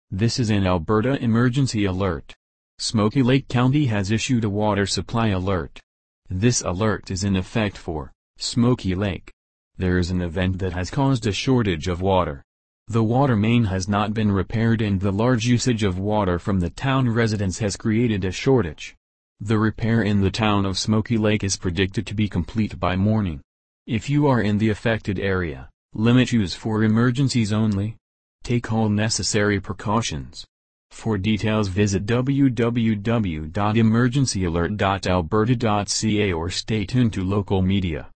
This is an Alberta emergency alert. Smoky Lake County has issued a water supply alert. This alert is in effect for Smoky Lake. There is an event that has caused a shortage of water. The water main has not been repaired and the large usage of water from the town residents has created a shortage. The repair in the town of Smoky Lake is predicted to be complete by morning. If you are in the affected area, limit use for emergencies only. Take all necessary precautions. For details visit www.emergencyalert.alberta.ca or stay tuned to local media.